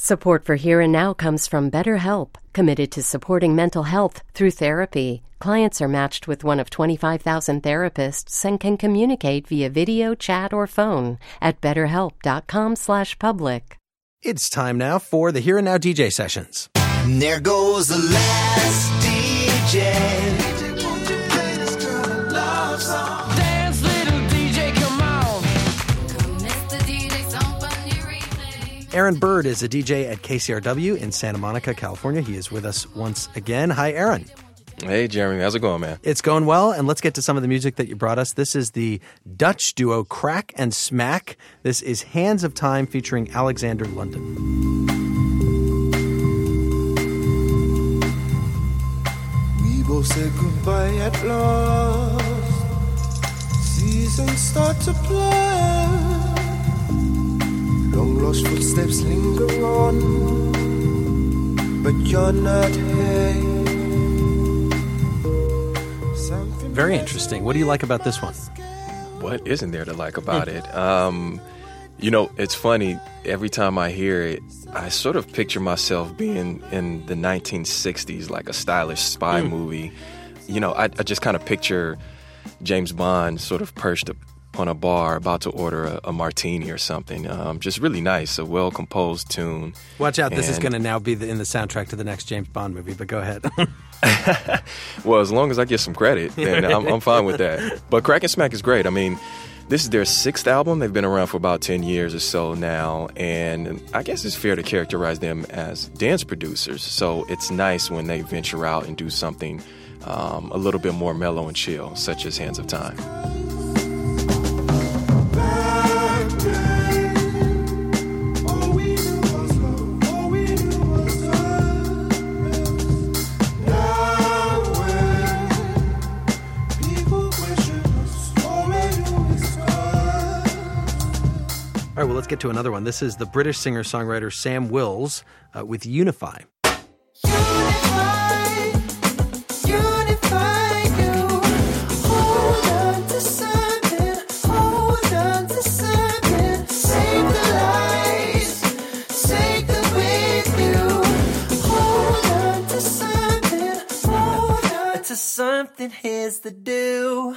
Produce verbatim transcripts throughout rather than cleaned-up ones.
Support for Here and Now comes from BetterHelp, committed to supporting mental health through therapy. Clients are matched with one of twenty-five thousand therapists and can communicate via video, chat, or phone at betterhelp.com slash public. It's time now for the Here and Now D J sessions. And there goes the last D J. Aaron Bird is a D J at K C R W in Santa Monica, California. He is with us once again. Hi, Aaron. Hey, Jeremy. How's it going, man? It's going well, and let's get to some of the music that you brought us. This is the Dutch duo Crack and Smack. This is Hands of Time featuring Alexander London. We both said goodbye at last. Seasons start to play. Long lost footsteps linger on, but you're not here. Very interesting. What do you like about this one? What isn't there to like about it? Um, you know, it's funny. Every time I hear it, I sort of picture myself being in the nineteen sixties, like a stylish spy mm. movie. You know, I, I just kind of picture James Bond sort of perched up on a bar about to order a, a martini or something. Um, just really nice, a well-composed tune. Watch out, this and, is going to now be the, in the soundtrack to the next James Bond movie, but go ahead. Well, as long as I get some credit, then I'm, I'm fine with that. But Crack and Smack is great. I mean, this is their sixth album. They've been around for about ten years or so now, and I guess it's fair to characterize them as dance producers. So it's nice when they venture out and do something um, a little bit more mellow and chill, such as Hands of Time. All right, well, let's get to another one. This is the British singer-songwriter Sam Wills uh, with Unify. Unify, unify you. Hold on to something, hold on to something. Save the lies, take them with you. Hold on to something, hold on to something. Here's the do.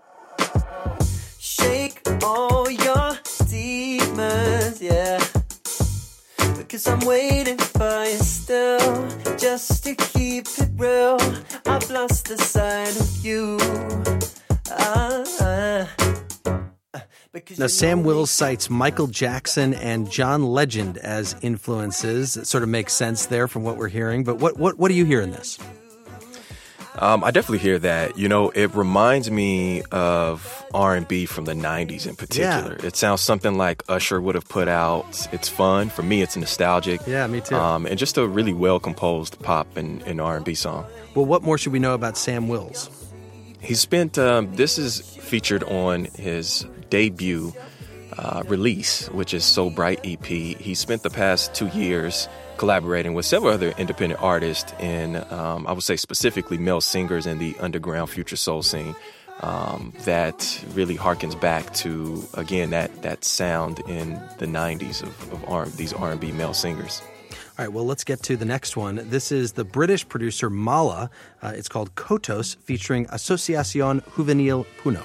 Shake all your demons, yeah. Because I'm waiting for you still. Just to keep it real, I've lost the sight of you. Ah, ah. Now, Sam Wills cites Michael Jackson and John Legend as influences. It sort of makes sense there from what we're hearing. But what, what, what do you hear in this? Um, I definitely hear that. You know, it reminds me of R and B from the nineties in particular. Yeah. It sounds something like Usher would have put out. It's fun. For me, it's nostalgic. Yeah, me too. Um, and just a really well-composed pop and, and R and B song. Well, what more should we know about Sam Wills? He spent, um, this is featured on his debut uh, release, which is So Bright E P. He spent the past two years collaborating with several other independent artists in, um, I would say specifically male singers in the underground future soul scene um, that really harkens back to, again, that that sound in the nineties of, of R- these R and B male singers. All right, well, let's get to the next one. This is the British producer Mala. Uh, it's called Kotos, featuring Asociación Juvenil Puno.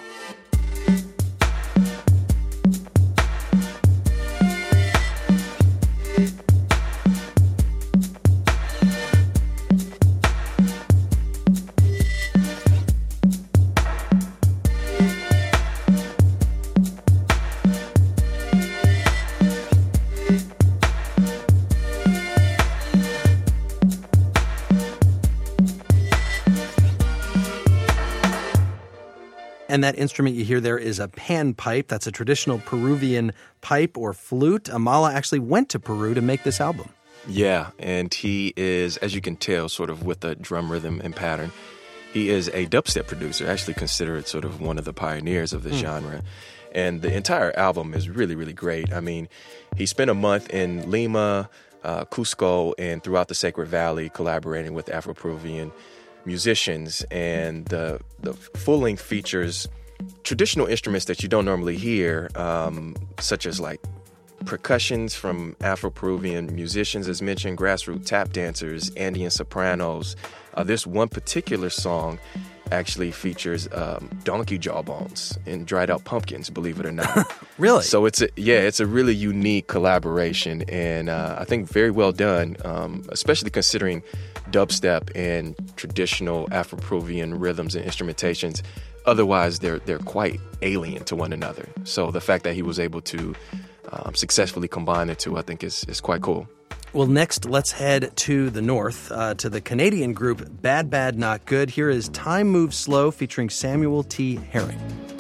And that instrument you hear there is a panpipe. That's a traditional Peruvian pipe or flute. Amala actually went to Peru to make this album. Yeah, and he is, as you can tell, sort of with a drum rhythm and pattern. He is a dubstep producer, actually considered sort of one of the pioneers of the mm. genre. And the entire album is really, really great. I mean, he spent a month in Lima, uh, Cusco, and throughout the Sacred Valley collaborating with Afro-Peruvian musicians. And the, the full-length features traditional instruments that you don't normally hear, um, such as like percussions from Afro-Peruvian musicians, as mentioned, grassroots tap dancers, Andean sopranos. Uh, this one particular song actually features um, donkey jawbones and dried out pumpkins, believe it or not. Really? So it's a, yeah, it's a really unique collaboration, and uh, I think very well done, um, especially considering dubstep and traditional Afro-Peruvian rhythms and instrumentations. Otherwise, they're they're quite alien to one another. So the fact that he was able to um, successfully combine the two, I think, is is quite cool. Well, next, let's head to the north, uh, to the Canadian group Bad Bad Not Good. Here is Time Moves Slow featuring Samuel T. Herring.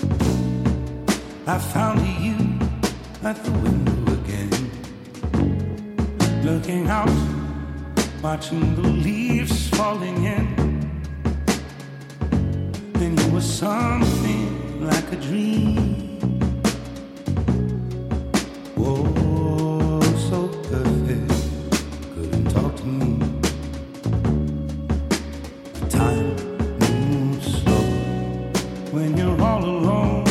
I found you at the window again, looking out, watching the leaves falling in. Then you were something like a dream. Whoa, so perfect. Talk to me. Time moves slow when you're all alone,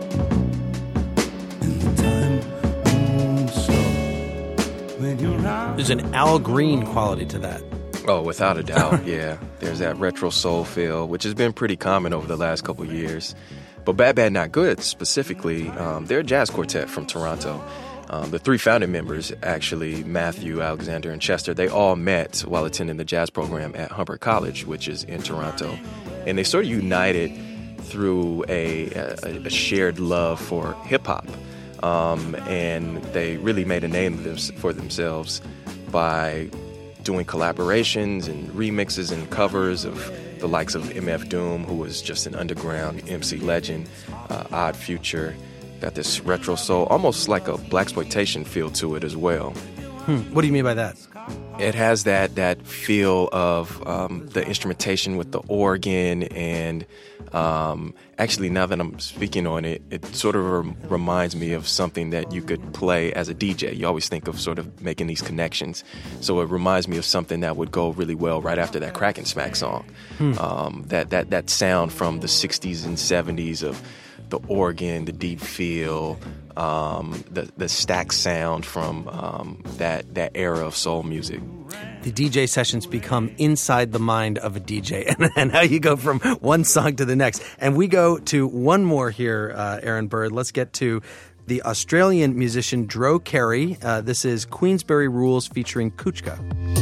and the time moves slow when you're out. There's an Al Green quality to that. Oh, without a doubt, yeah. There's that retro soul feel, which has been pretty common over the last couple of years. But Bad Bad Not Good, specifically, um, they're a jazz quartet from Toronto. Um, the three founding members, actually, Matthew, Alexander, and Chester, they all met while attending the jazz program at Humber College, which is in Toronto. And they sort of united through a, a, a shared love for hip-hop. Um, and they really made a name for themselves by doing collaborations and remixes and covers of the likes of M F Doom, who was just an underground M C legend, uh, Odd Future. Got this retro soul, almost like a blaxploitation feel to it as well. Hmm. What do you mean by that? It has that that feel of um, the instrumentation with the organ, and um, actually, now that I'm speaking on it, it sort of rem- reminds me of something that you could play as a D J. You always think of sort of making these connections. So it reminds me of something that would go really well right after that Crack and Smack song. Hmm. Um, that that that sound from the sixties and seventies of the organ, the deep feel, um, the the stack sound from um, that that era of soul music. The D J sessions become inside the mind of a D J, and, and how you go from one song to the next. And we go to one more here, uh, Aaron Bird. Let's get to the Australian musician Dro Carey. Uh, this is Queensberry Rules featuring Kuchka.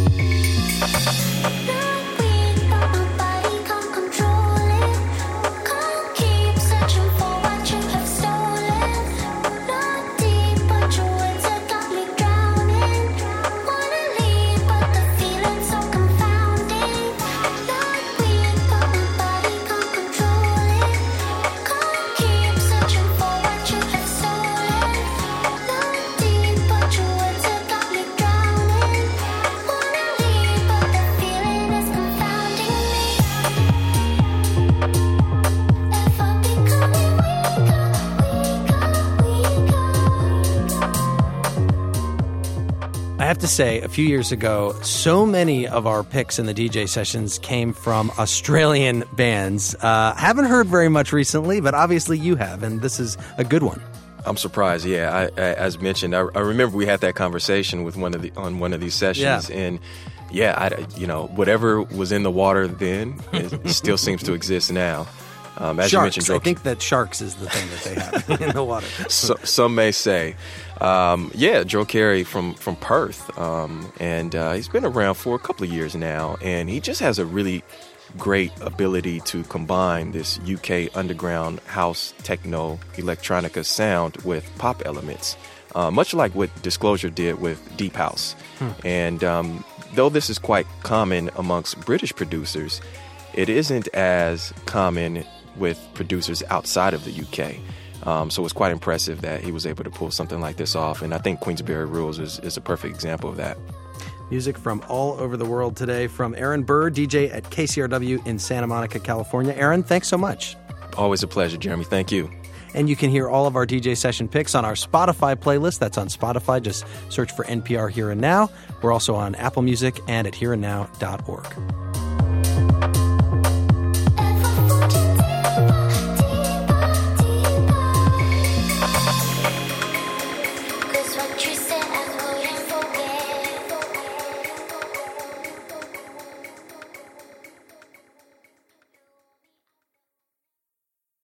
I have to say, a few years ago, so many of our picks in the D J sessions came from Australian bands. Uh, haven't heard very much recently, but obviously you have, and this is a good one. I'm surprised. Yeah, I, I, as mentioned, I, I remember we had that conversation with one of the on one of these sessions, yeah. and yeah, I, you know, whatever was in the water then, it still seems to exist now. Um, as sharks. you mentioned, Dro- I think that sharks is the thing that they have in the water. So, some may say. Um, yeah, Dro Carey from, from Perth. Um, and uh, he's been around for a couple of years now. And he just has a really great ability to combine this U K underground house, techno, electronica sound with pop elements. Uh, much like what Disclosure did with Deep House. Hmm. And um, though this is quite common amongst British producers, it isn't as common with producers outside of the U K. Um, so it's quite impressive that he was able to pull something like this off. And I think Queensberry Rules is, is a perfect example of that. Music from all over the world today from Aaron Burr, D J at K C R W in Santa Monica, California. Aaron, thanks so much. Always a pleasure, Jeremy. Thank you. And you can hear all of our D J session picks on our Spotify playlist. That's on Spotify. Just search for N P R Here and Now. We're also on Apple Music and at here and now dot org.